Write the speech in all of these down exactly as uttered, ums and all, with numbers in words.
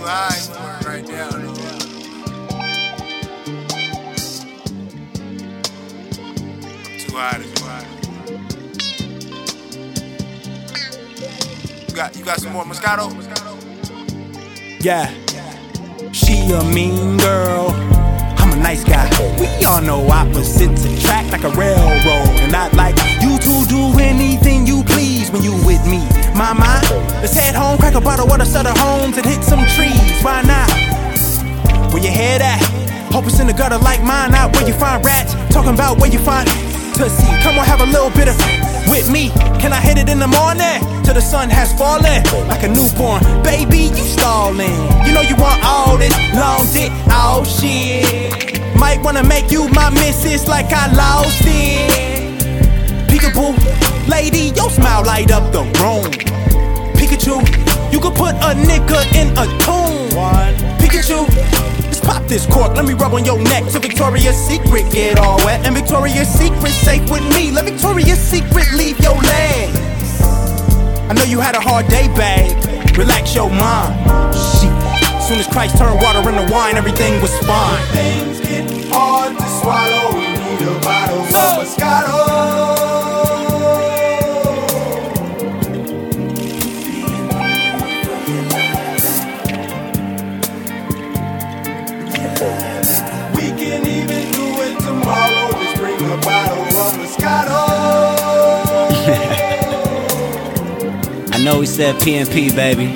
high right now. Too high, too high. You got, you got some more Moscato? Yeah, she a mean girl, I'm a nice guy. We all know opposites attract like a railroad, and I'd like you to do anything you please when you with me. My mind, let's head home, crack a bottle of the Sutter Homes and hit some trees. Why not? Where your head at? Hope it's in the gutter like mine. Out where you find rats, talking about where you find Tootsie. Come on, have a little bit of with me. Can I hit it in the morning till the sun has fallen? Like a newborn baby, you stalling. You know you want all this long dick, oh shit. Might wanna make you my missus like I lost it. Peekaboo, lady, your smile light up the room. Pikachu, you could put a nigga in a tune. Pikachu, let's pop this cork, let me rub on your neck till Victoria's Secret get all wet. And Victoria's Secret safe with me. Let Victoria's Secret leave your legs. I know you had a hard day, babe. Relax your mind. Shit. Soon as Christ turned water into wine, everything was fine. Things get hard to swallow. We need a bottle of Moscato. We can even do it tomorrow. Just bring a bottle of Moscato. I know we said P and P, baby,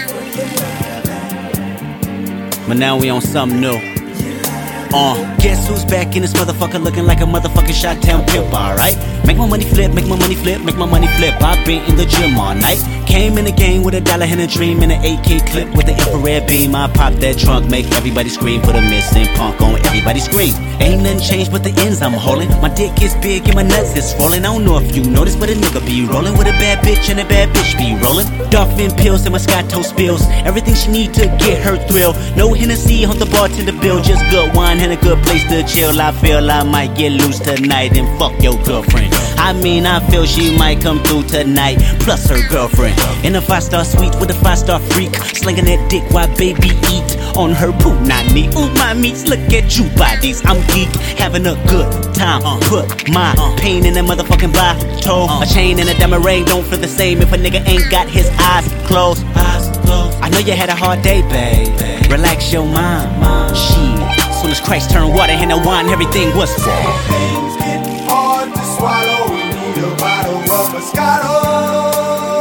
but now we on something new. Uh, guess who's back in this motherfucker looking like a motherfucking shot-town pimp, alright? Make my money flip, make my money flip, make my money flip. I've been in the gym all night. Came in the game with a dollar and a dream and an A K clip with the infrared beam. I pop that trunk, make everybody scream. Put a missing punk on everybody's scream. Ain't nothing changed but the ends I'm holding. My dick is big and my nuts is swollen. I don't know if you noticed, but a nigga be rolling with a bad bitch and a bad bitch be rolling. Dolphin pills and Moscato spills. Everything she need to get her thrill. No Hennessy on the bartender bill. Just good wine and a good place to chill. I feel I might get loose tonight and fuck your girlfriend. I mean, I feel she might come through tonight, plus her girlfriend. In a five-star suite with a five-star freak, slinging that dick while baby eat on her punani. Ooh, my meats, look at you bodies. I'm geek, having a good time. Put my pain in that motherfucking bottle. A chain and a diamond ring don't feel the same if a nigga ain't got his eyes closed. I know you had a hard day, babe. Relax your mind. Shit. Soon as Christ turned water into wine, everything was full. Things get hard to swallow. We need a bottle of Moscato.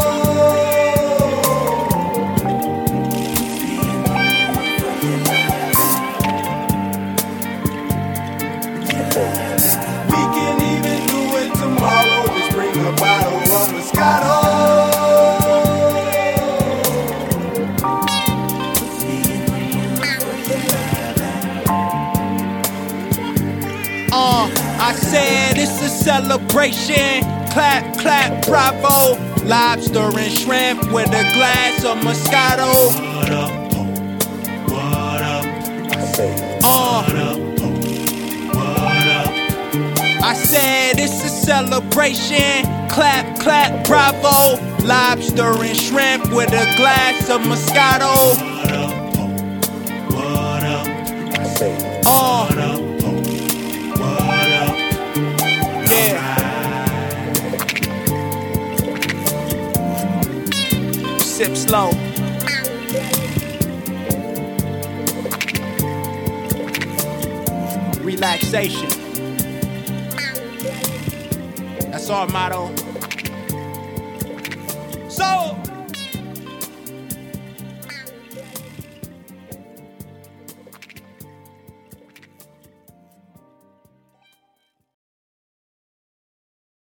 We can even do it tomorrow. Just bring a bottle of Moscato. Uh, I said it's a celebration. Clap, clap, bravo. Lobster and shrimp with a glass of Moscato. What up? What up? I say, Uh, what up? What up? I said it's a celebration. Clap, clap, bravo. Lobster and shrimp with a glass of Moscato. What up? What up? I say, Uh, what up? What up? yeah. Sip slow. Relaxation. That's our motto. So